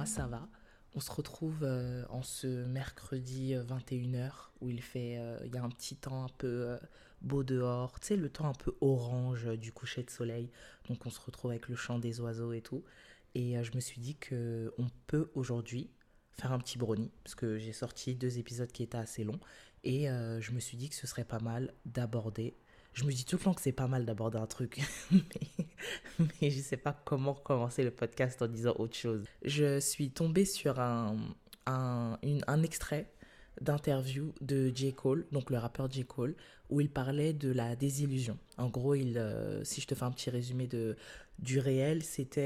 moi ça va. On se retrouve en ce mercredi 21h où il y a un petit temps un peu beau dehors, tu sais le temps un peu orange du coucher de soleil. Donc on se retrouve avec le chant des oiseaux et tout. Et je me suis dit que on peut aujourd'hui faire un petit brownie parce que j'ai sorti 2 épisodes qui étaient assez longs et je me suis dit que ce serait pas mal d'aborder. Je me dis tout le temps que c'est pas mal d'aborder un truc, mais je sais pas comment commencer le podcast en disant autre chose. Je suis tombée sur un extrait d'interview de J. Cole, donc le rappeur J. Cole, où il parlait de la désillusion. En gros, si je te fais un petit résumé du réel,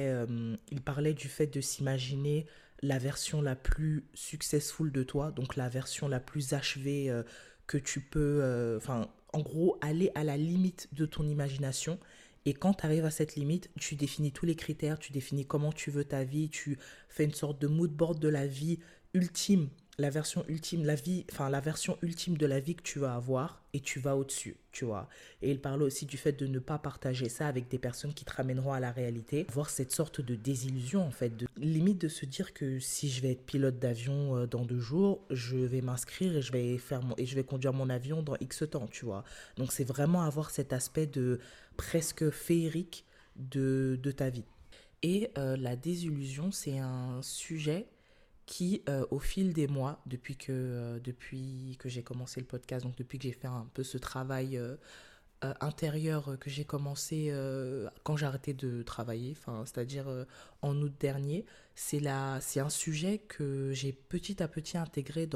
il parlait du fait de s'imaginer la version la plus successful de toi, donc la version la plus achevée que tu peux, en gros, aller à la limite de ton imagination. Et quand tu arrives à cette limite, tu définis tous les critères, tu définis comment tu veux ta vie, tu fais une sorte de mood board de la vie ultime, la version ultime, la version ultime de la vie que tu vas avoir et tu vas au-dessus, tu vois. Et il parle aussi du fait de ne pas partager ça avec des personnes qui te ramèneront à la réalité, voir cette sorte de désillusion en fait, de limite de se dire que si je vais être pilote d'avion dans 2 jours, je vais m'inscrire et je vais conduire mon avion dans X temps, tu vois. Donc c'est vraiment avoir cet aspect de presque féerique de ta vie. Et la désillusion, c'est un sujet qui, au fil des mois, depuis que j'ai commencé le podcast, donc depuis que j'ai fait un peu ce travail intérieur que j'ai commencé quand j'ai arrêté de travailler, c'est-à-dire en août dernier, c'est un sujet que j'ai petit à petit intégré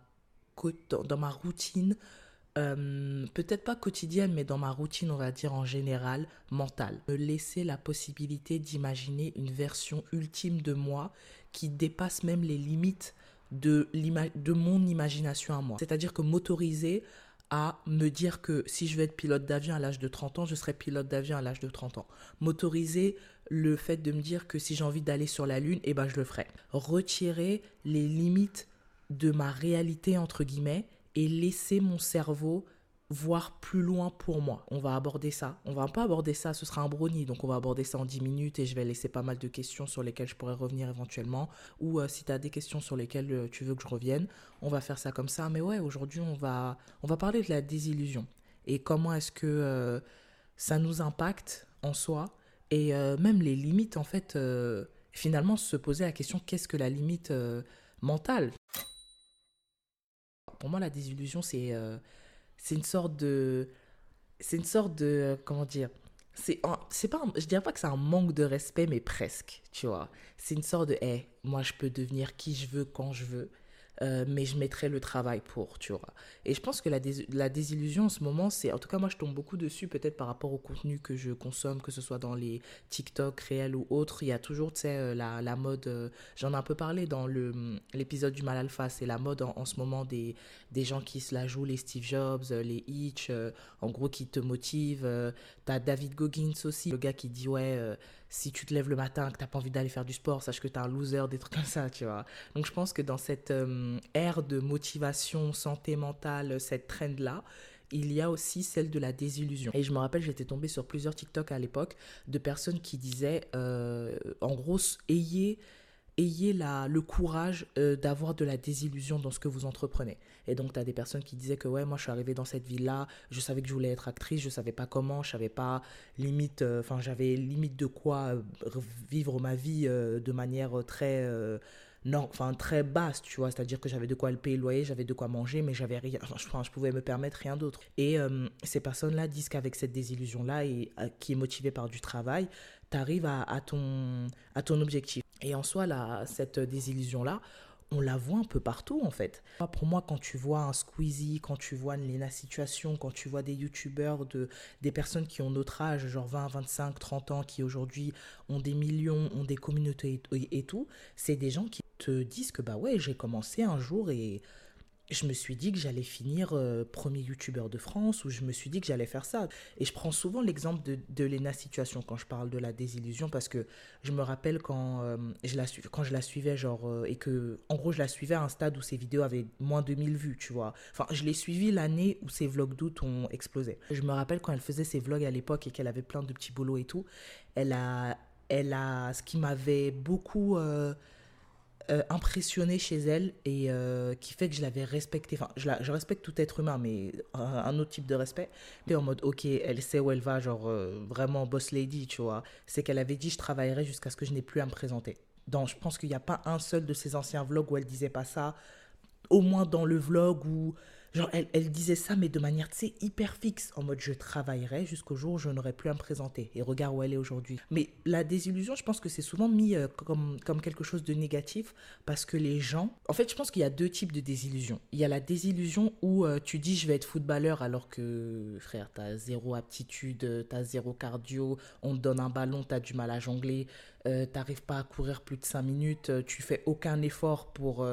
dans ma routine, peut-être pas quotidienne, mais dans ma routine, on va dire en général, mentale. Me laisser la possibilité d'imaginer une version ultime de moi qui dépasse même les limites de mon imagination à moi. C'est-à-dire que m'autoriser à me dire que si je veux être pilote d'avion à l'âge de 30 ans, je serai pilote d'avion à l'âge de 30 ans. M'autoriser le fait de me dire que si j'ai envie d'aller sur la Lune, eh ben je le ferai. Retirer les limites de ma réalité, entre guillemets, et laisser mon cerveau voir plus loin pour moi. On va aborder ça. On va pas aborder ça, ce sera un brownie, donc on va aborder ça en 10 minutes et je vais laisser pas mal de questions sur lesquelles je pourrais revenir éventuellement. Ou si tu as des questions sur lesquelles tu veux que je revienne, on va faire ça comme ça. Mais ouais, aujourd'hui, on va parler de la désillusion et comment est-ce que ça nous impacte en soi et même les limites, en fait, finalement, se poser la question, qu'est-ce que la limite mentale? Pour moi, la désillusion, c'est une sorte de... C'est une sorte de... Comment dire? C'est pas, je dirais pas que c'est un manque de respect, mais presque, tu vois. C'est une sorte de, moi, je peux devenir qui je veux quand je veux, mais je mettrai le travail pour, tu vois. Et je pense que la désillusion en ce moment, en tout cas, moi, je tombe beaucoup dessus, peut-être par rapport au contenu que je consomme, que ce soit dans les TikTok, réels ou autres. Il y a toujours, tu sais, la mode, j'en ai un peu parlé dans l'épisode du Mal Alpha, c'est la mode en ce moment des gens qui se la jouent, les Steve Jobs, les Hitch, en gros, qui te motivent. T'as David Goggins aussi, le gars qui dit, ouais, si tu te lèves le matin, que t'as pas envie d'aller faire du sport, sache que t'es un loser, des trucs comme ça, tu vois. Donc je pense que dans cette ère de motivation, santé mentale, cette trend-là, il y a aussi celle de la désillusion. Et je me rappelle, j'étais tombée sur plusieurs TikTok à l'époque de personnes qui disaient, en gros, ayez le courage d'avoir de la désillusion dans ce que vous entreprenez. Et donc, tu as des personnes qui disaient que, ouais, moi, je suis arrivée dans cette ville-là, je savais que je voulais être actrice, je savais pas comment, je savais pas limite, j'avais limite de quoi vivre ma vie de manière très, non, très basse, tu vois, c'est-à-dire que j'avais de quoi le payer le loyer, j'avais de quoi manger, mais j'avais rien, je pouvais me permettre rien d'autre. Et ces personnes-là disent qu'avec cette désillusion-là, et qui est motivée par du travail, tu arrives à ton objectif. Et en soi, cette désillusion-là, on la voit un peu partout en fait. Pour moi, quand tu vois un Squeezie, quand tu vois une Lena Situation, quand tu vois des youtubeurs, des personnes qui ont notre âge, genre 20, 25, 30 ans, qui aujourd'hui ont des millions, ont des communautés et tout, c'est des gens qui te disent que bah ouais, j'ai commencé un jour et je me suis dit que j'allais finir premier youtubeur de France, ou je me suis dit que j'allais faire ça. Et je prends souvent l'exemple de Lena Situation quand je parle de la désillusion, parce que je me rappelle quand je la suivais, genre, et que, en gros, je la suivais à un stade où ses vidéos avaient moins de 1000 vues, tu vois. Enfin, je l'ai suivie l'année où ses vlogs d'août ont explosé. Je me rappelle quand elle faisait ses vlogs à l'époque et qu'elle avait plein de petits boulots et tout, ce qui m'avait beaucoup impressionné chez elle et qui fait que je l'avais respectée. Enfin, je respecte tout être humain, mais un autre type de respect. Mais en mode, ok, elle sait où elle va, genre vraiment boss lady, tu vois. C'est qu'elle avait dit, je travaillerai jusqu'à ce que je n'ai plus à me présenter. Donc, je pense qu'il n'y a pas un seul de ses anciens vlogs où elle disait pas ça, au moins dans le vlog où genre elle disait ça mais de manière tu sais hyper fixe en mode je travaillerai jusqu'au jour où je n'aurai plus à me présenter et regarde où elle est aujourd'hui. Mais la désillusion je pense que c'est souvent mis comme quelque chose de négatif parce que les gens en fait je pense qu'il y a deux types de désillusion. Il y a la désillusion où tu dis je vais être footballeur alors que frère t'as zéro aptitude, t'as zéro cardio, on te donne un ballon, t'as du mal à jongler, t'arrives pas à courir plus de 5 minutes, tu fais aucun effort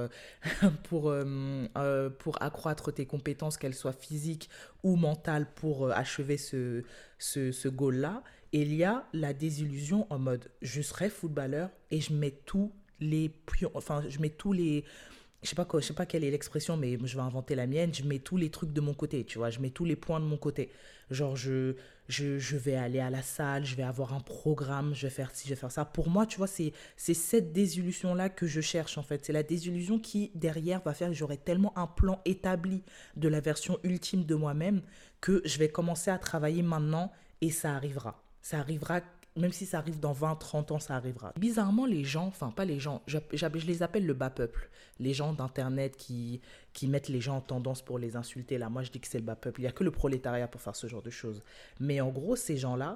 pour accroître tes compétences, qu'elles soient physiques ou mentales, pour achever ce goal-là. Et il y a la désillusion en mode, je serai footballeur et je mets tous les pions, enfin, je mets tous les, je sais pas quelle est l'expression, mais je vais inventer la mienne. Je mets tous les trucs de mon côté, tu vois. Je mets tous les points de mon côté. Genre, je vais aller à la salle, je vais avoir un programme, je vais faire ci, je vais faire ça. Pour moi, tu vois, c'est cette désillusion-là que je cherche, en fait. C'est la désillusion qui, derrière, va faire que j'aurai tellement un plan établi de la version ultime de moi-même que je vais commencer à travailler maintenant et ça arrivera. Ça arrivera même si ça arrive dans 20, 30 ans, ça arrivera. Bizarrement, les gens, enfin pas les gens, je les appelle le bas peuple. Les gens d'Internet qui mettent les gens en tendance pour les insulter. Là, moi, je dis que c'est le bas peuple. Il n'y a que le prolétariat pour faire ce genre de choses. Mais en gros, ces gens-là,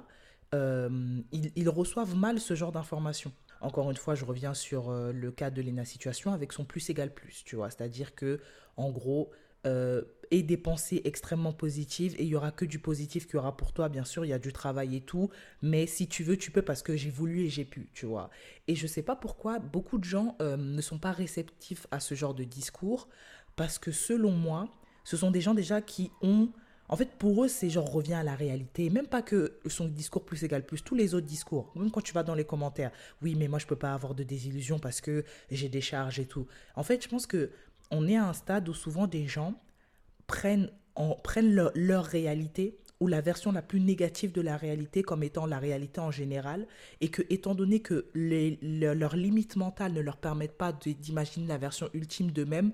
ils reçoivent mal ce genre d'informations. Encore une fois, je reviens sur le cas de Lena Situation avec son plus égal plus, tu vois. C'est-à-dire que, en gros, et des pensées extrêmement positives et il y aura que du positif qu'il y aura pour toi, bien sûr il y a du travail et tout, mais si tu veux tu peux parce que j'ai voulu et j'ai pu, tu vois. Et je sais pas pourquoi beaucoup de gens ne sont pas réceptifs à ce genre de discours parce que selon moi ce sont des gens déjà qui ont en fait pour eux c'est genre revient à la réalité, même pas que son discours plus égal plus, tous les autres discours, même quand tu vas dans les commentaires, oui mais moi je peux pas avoir de désillusion parce que j'ai des charges et tout. En fait je pense que on est à un stade où souvent des gens prennent leur réalité ou la version la plus négative de la réalité comme étant la réalité en général et que étant donné que leurs limites mentales ne leur permettent pas d'imaginer la version ultime d'eux-mêmes,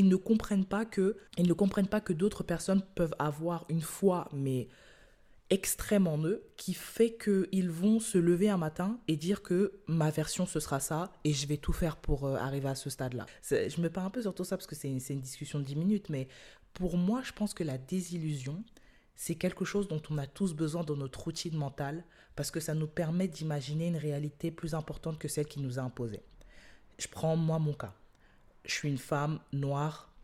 ils ne comprennent pas que d'autres personnes peuvent avoir une foi mais extrême en eux qui fait qu'ils vont se lever un matin et dire que ma version ce sera ça et je vais tout faire pour arriver à ce stade-là. Je me parle un peu sur tout ça parce que c'est une discussion de 10 minutes, mais pour moi, je pense que la désillusion, c'est quelque chose dont on a tous besoin dans notre routine mentale parce que ça nous permet d'imaginer une réalité plus importante que celle qui nous a imposée. Je prends moi mon cas. Je suis une femme noire,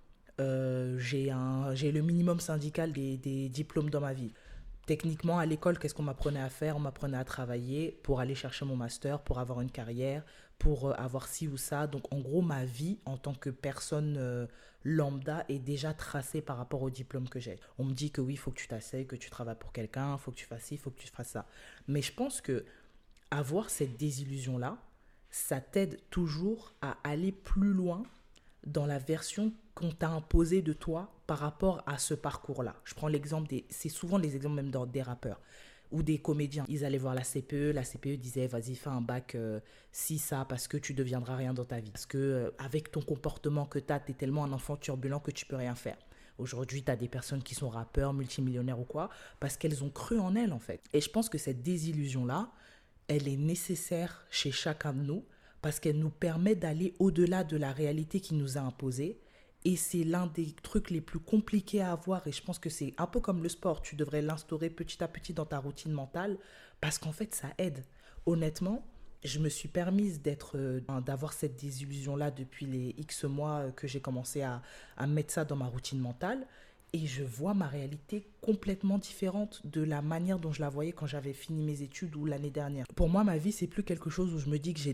j'ai le minimum syndical des diplômes dans ma vie. Techniquement, à l'école, qu'est-ce qu'on m'apprenait à faire? On m'apprenait à travailler pour aller chercher mon master, pour avoir une carrière, pour avoir ci ou ça. Donc, en gros, ma vie en tant que personne lambda est déjà tracée par rapport au diplôme que j'ai. On me dit que oui, il faut que tu t'asseyes, que tu travailles pour quelqu'un, il faut que tu fasses ci, il faut que tu fasses ça. Mais je pense que avoir cette désillusion-là, ça t'aide toujours à aller plus loin dans la version qu'on t'a imposée de toi par rapport à ce parcours-là. Je prends l'exemple c'est souvent les exemples même des rappeurs ou des comédiens. Ils allaient voir la CPE disait vas-y fais un bac si ça parce que tu deviendras rien dans ta vie. Parce que avec ton comportement que t'es tellement un enfant turbulent que tu peux rien faire. Aujourd'hui, tu as des personnes qui sont rappeurs, multimillionnaires ou quoi, parce qu'elles ont cru en elles en fait. Et je pense que cette désillusion-là, elle est nécessaire chez chacun de nous parce qu'elle nous permet d'aller au-delà de la réalité qui nous a imposée. Et c'est l'un des trucs les plus compliqués à avoir. Et je pense que c'est un peu comme le sport. Tu devrais l'instaurer petit à petit dans ta routine mentale parce qu'en fait, ça aide. Honnêtement, je me suis permise d'avoir cette désillusion-là depuis les X mois que j'ai commencé à mettre ça dans ma routine mentale. Et je vois ma réalité complètement différente de la manière dont je la voyais quand j'avais fini mes études ou l'année dernière. Pour moi, ma vie, c'est plus quelque chose où je me dis que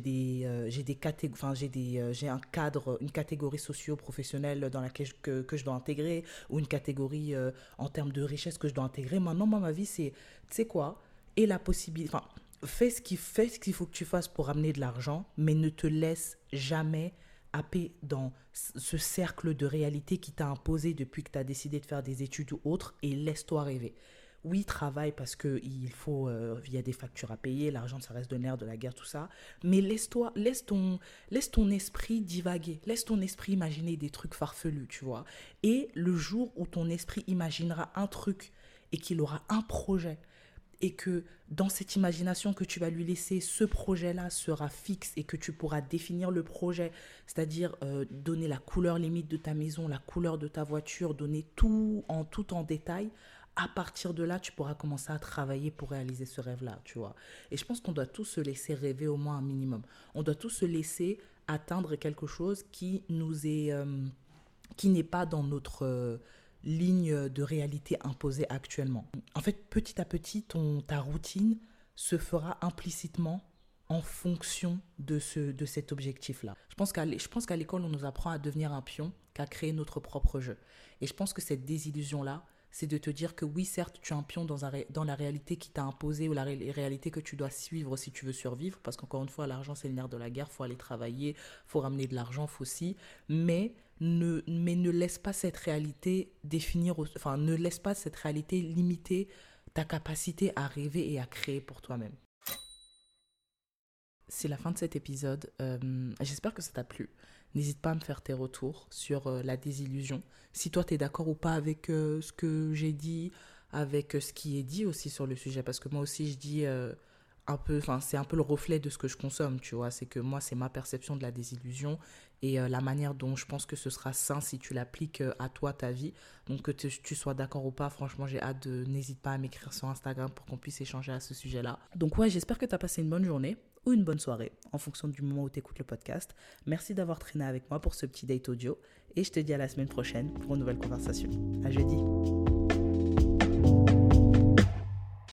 j'ai un cadre, une catégorie socio-professionnelle dans laquelle que je dois intégrer ou une catégorie en termes de richesse que je dois intégrer. Maintenant, moi, ma vie, c'est, tu sais quoi, et la possibilité, enfin, fais ce qu'il faut que tu fasses pour amener de l'argent, mais ne te laisse jamais happer dans ce cercle de réalité qui t'a imposé depuis que tu as décidé de faire des études ou autre et laisse-toi rêver. oui, travaille parce que il y a des factures à payer, l'argent, ça reste de nerfs, de la guerre, tout ça. Mais laisse ton esprit divaguer, laisse ton esprit imaginer des trucs farfelus, tu vois. Et le jour où ton esprit imaginera un truc et qu'il aura un projet, et que dans cette imagination que tu vas lui laisser, ce projet-là sera fixe et que tu pourras définir le projet, c'est-à-dire donner la couleur limite de ta maison, la couleur de ta voiture, donner tout en détail. À partir de là, tu pourras commencer à travailler pour réaliser ce rêve-là, tu vois. Et je pense qu'on doit tous se laisser rêver au moins un minimum. On doit tous se laisser atteindre quelque chose qui n'est pas dans notre ligne de réalité imposée actuellement. En fait, petit à petit, ta routine se fera implicitement en fonction de cet objectif-là. Je pense qu'à l'école, on nous apprend à devenir un pion, qu'à créer notre propre jeu. Et je pense que cette désillusion-là, c'est de te dire que oui, certes, tu es un pion dans la réalité qui t'a imposé ou la réalité que tu dois suivre si tu veux survivre, parce qu'encore une fois, l'argent, c'est le nerf de la guerre, il faut aller travailler, il faut ramener de l'argent, faut aussi, mais ne laisse pas cette réalité ne laisse pas cette réalité limiter ta capacité à rêver et à créer pour toi-même. C'est la fin de cet épisode. J'espère que ça t'a plu. N'hésite pas à me faire tes retours sur la désillusion. Si toi, tu es d'accord ou pas avec ce que j'ai dit, avec ce qui est dit aussi sur le sujet. Parce que moi aussi, je dis c'est un peu le reflet de ce que je consomme, tu vois. C'est que moi, c'est ma perception de la désillusion et la manière dont je pense que ce sera sain si tu l'appliques à toi, ta vie. Donc, que tu sois d'accord ou pas, franchement, j'ai hâte n'hésite pas à m'écrire sur Instagram pour qu'on puisse échanger à ce sujet-là. Donc, ouais, j'espère que tu as passé une bonne journée ou une bonne soirée, en fonction du moment où tu écoutes le podcast. Merci d'avoir traîné avec moi pour ce petit date audio et je te dis à la semaine prochaine pour une nouvelle conversation. À jeudi.